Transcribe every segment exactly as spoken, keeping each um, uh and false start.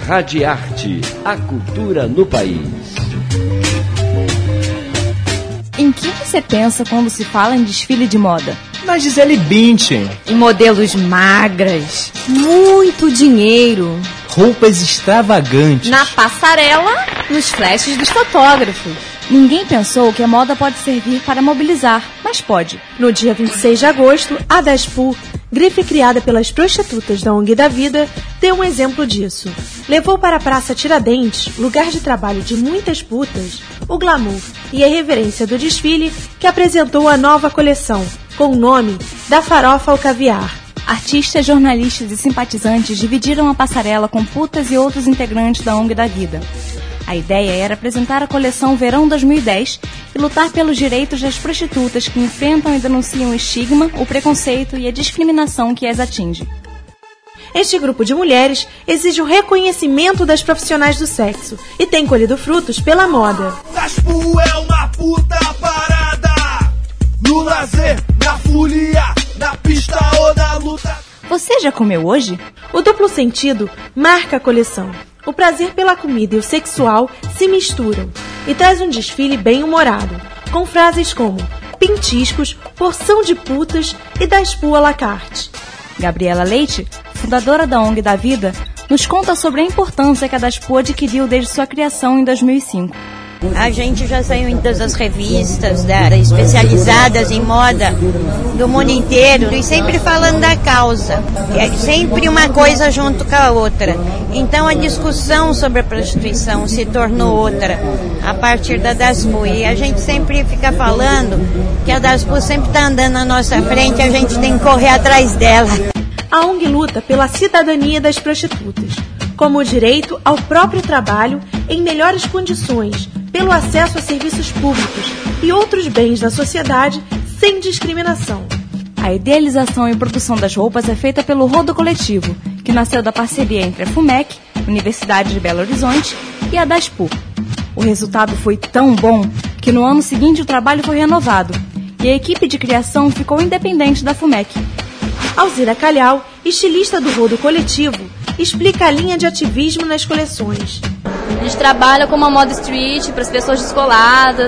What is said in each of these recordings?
Radiarte, a cultura no país. Em que você pensa quando se fala em desfile de moda? Na Gisele Bündchen. Em modelos magras, muito dinheiro, roupas extravagantes, na passarela, nos flashes dos fotógrafos. Ninguém pensou que a moda pode servir para mobilizar, mas pode. No dia vinte e seis de agosto, a Daspu, grife criada pelas prostitutas da O N G da Vida, deu um exemplo disso. Levou para a Praça Tiradentes, lugar de trabalho de muitas putas, o glamour e a irreverência do desfile que apresentou a nova coleção, com o nome Da Farofa ao Caviar. Artistas, jornalistas e simpatizantes dividiram a passarela com putas e outros integrantes da O N G da Vida. A ideia era apresentar a coleção Verão dois mil e dez e lutar pelos direitos das prostitutas que enfrentam e denunciam o estigma, o preconceito e a discriminação que as atinge. Este grupo de mulheres exige o reconhecimento das profissionais do sexo e tem colhido frutos pela moda. Daspu é uma puta parada, no lazer, na folia, na pista ou na luta. Você já comeu hoje? O duplo sentido marca a coleção. O prazer pela comida e o sexual se misturam e traz um desfile bem humorado, com frases como pintiscos, porção de putas e Daspu à la carte. Gabriela Leite, fundadora da O N G da Vida, nos conta sobre a importância que a Daspu adquiriu desde sua criação em dois mil e cinco. A gente já saiu em todas as revistas da, especializadas em moda do mundo inteiro e sempre falando da causa. É sempre uma coisa junto com a outra. Então a discussão sobre a prostituição se tornou outra a partir da Daspu. E a gente sempre fica falando que a Daspu sempre está andando na nossa frente, a gente tem que correr atrás dela. A O N G luta pela cidadania das prostitutas, como o direito ao próprio trabalho em melhores condições, pelo acesso a serviços públicos e outros bens da sociedade sem discriminação. A idealização e produção das roupas é feita pelo Rodo Coletivo, que nasceu da parceria entre a FUMEC, Universidade de Belo Horizonte, e a Daspu. O resultado foi tão bom que no ano seguinte o trabalho foi renovado e a equipe de criação ficou independente da FUMEC. Alzira Calhau, estilista do Rodo Coletivo, explica a linha de ativismo nas coleções. A gente trabalha com uma moda street para as pessoas descoladas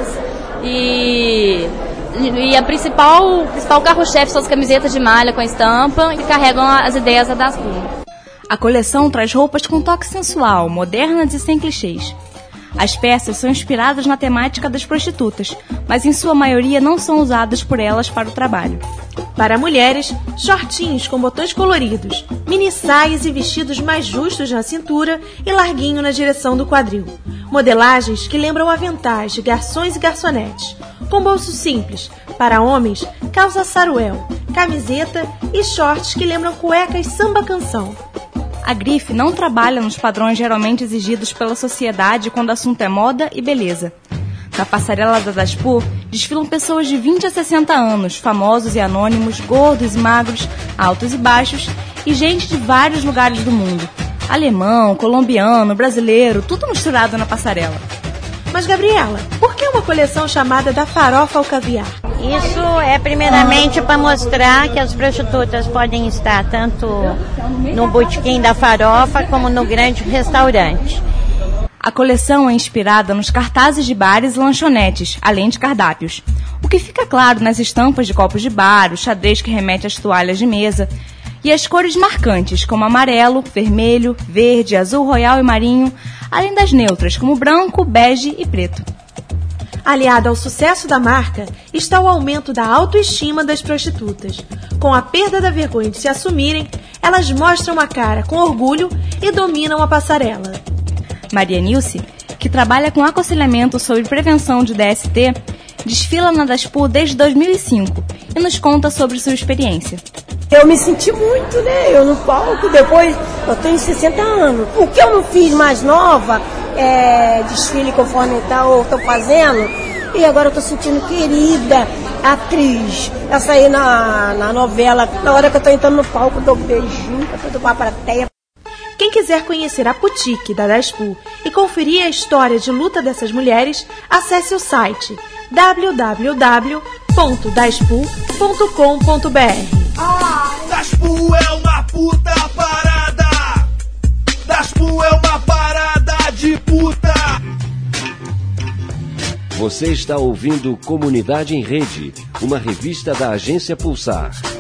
e, e a principal, o principal carro-chefe são as camisetas de malha com estampa que carregam as ideias da Daspu. A coleção traz roupas com toque sensual, modernas e sem clichês. As peças são inspiradas na temática das prostitutas, mas em sua maioria não são usadas por elas para o trabalho. Para mulheres, shortinhos com botões coloridos, mini saias e vestidos mais justos na cintura e larguinho na direção do quadril. Modelagens que lembram aventais de garçons e garçonetes. Com bolso simples, para homens, calça saruel, camiseta e shorts que lembram cuecas samba-canção. A grife não trabalha nos padrões geralmente exigidos pela sociedade quando o assunto é moda e beleza. Na passarela da Daspu, desfilam pessoas de vinte a sessenta anos, famosos e anônimos, gordos e magros, altos e baixos, e gente de vários lugares do mundo. Alemão, colombiano, brasileiro, tudo misturado na passarela. Mas, Gabriela, por que uma coleção chamada Da Farofa ao Caviar? Isso é primeiramente para mostrar que as prostitutas podem estar tanto no botequim da farofa como no grande restaurante. A coleção é inspirada nos cartazes de bares e lanchonetes, além de cardápios. O que fica claro nas estampas de copos de bar, o xadrez que remete às toalhas de mesa, e as cores marcantes, como amarelo, vermelho, verde, azul royal e marinho, além das neutras, como branco, bege e preto. Aliado ao sucesso da marca, está o aumento da autoestima das prostitutas. Com a perda da vergonha de se assumirem, elas mostram a cara com orgulho e dominam a passarela. Maria Nilce, que trabalha com aconselhamento sobre prevenção de D S T, desfila na Daspu desde dois mil e cinco e nos conta sobre sua experiência. Eu me senti muito, né? Eu no palco, depois eu tenho sessenta anos. O que eu não fiz mais nova, é, desfile conforme tal, estou fazendo, e agora eu estou sentindo querida, atriz. Essa aí na, na novela, na hora que eu estou entrando no palco, eu dou beijinho para toda a plateia. Quem quiser conhecer a boutique da Daspu e conferir a história de luta dessas mulheres, acesse o site w w w ponto daspu ponto com ponto b r. Daspu é uma puta parada. Daspu é uma parada. Você está ouvindo Comunidade em Rede, uma revista da Agência Pulsar.